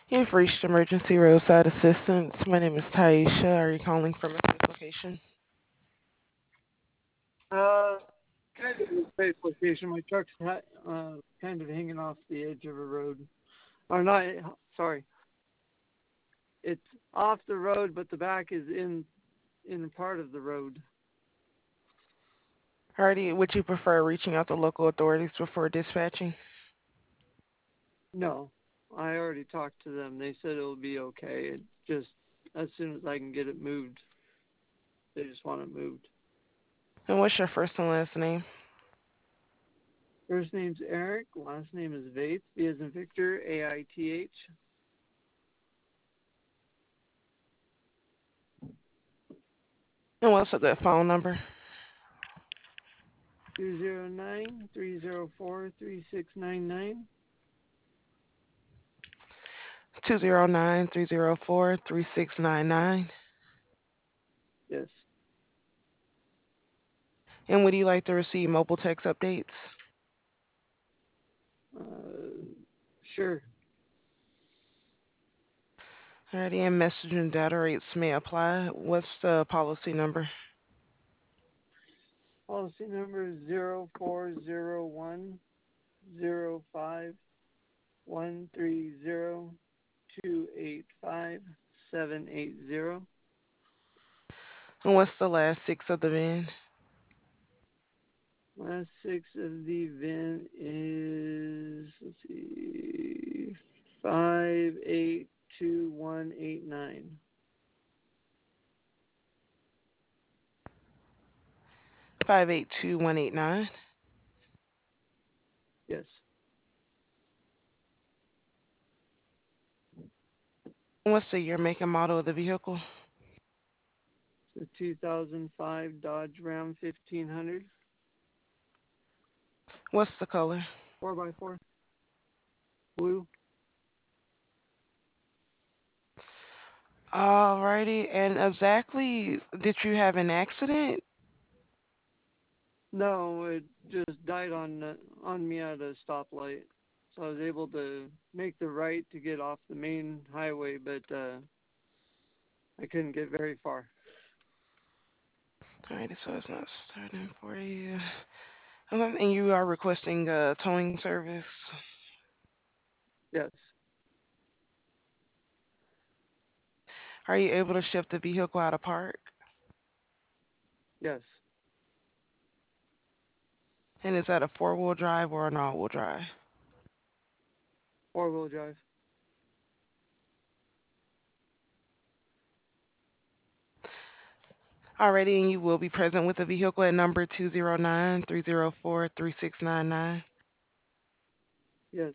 You've reached emergency roadside assistance. My name is Taisha. Are you calling from a safe location? Uh, Kind of a safe location. My truck's kind of hanging off the edge of a road. Or not, sorry. It's off the road, but the back is in part of the road. Alrighty, would you prefer reaching out to local authorities before dispatching? No, I already talked to them. They said it'll be okay. It just as soon as I can get it moved, they just want it moved. And what's your first and last name? First name's Eric. Last name is Vaith. V as in Victor. AITH. And what's a good phone number? 209-304-3699. 209-304-3699. Yes. And would you like to receive mobile text updates? Sure. Alrighty, and messaging data rates may apply. What's the policy number? Policy number is 0401-05-130-285-780. And what's the last six of the VIN? Last six of the event is, let's see, 582189. 582189. Yes. What's the year, make, and model of the vehicle? It's a 2005 Dodge Ram 1500, What's the color? 4x4, blue. Alrighty, and exactly, did you have an accident? No, it just died on me at a stoplight. So I was able to make the right to get off the main highway, but I couldn't get very far. Alrighty, so it's not starting for you. Okay, and you are requesting a towing service. Yes, Are you able to shift the vehicle out of park? yes, And is that a four-wheel drive or an all-wheel drive? 4-wheel drive. Alrighty, and you will be present with the vehicle at number 209-304-3699. Yes,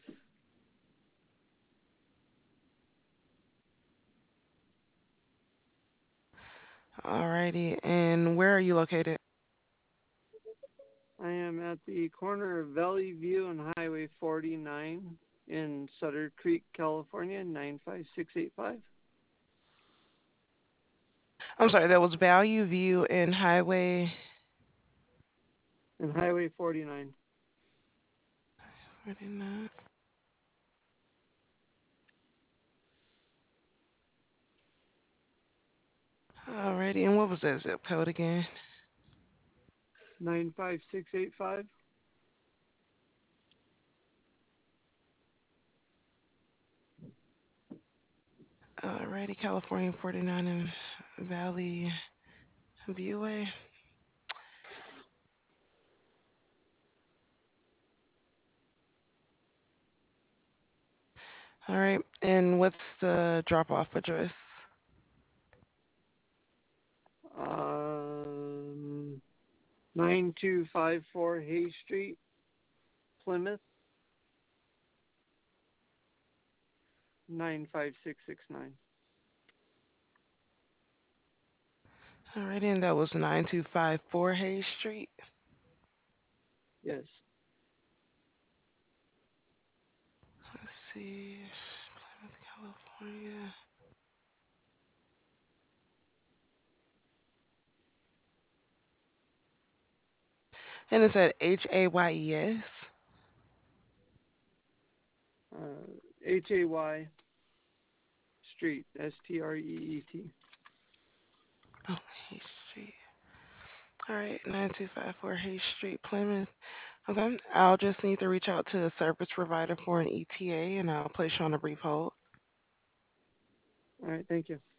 Alrighty, and where are you located? I am at the corner of Valley View and Highway 49 in Sutter Creek, California, 95685. I'm sorry, that was Value View and Highway And Highway 49. 49. Alrighty, and what was that zip code again? 95685. Alrighty, California 49 and Valley Viewway. Alright, and what's the drop-off address? 9254 Hay Street, Plymouth, 95669. Alrighty, and that was 9254 Hayes Street. Yes. Let's see, Plymouth, California. And it's at Hayes. HAY. Street, Street. Oh, Hayes Street. All right, 9254 Hayes Street, Plymouth. Okay, I'll just need to reach out to the service provider for an ETA and I'll place you on a brief hold. All right, thank you.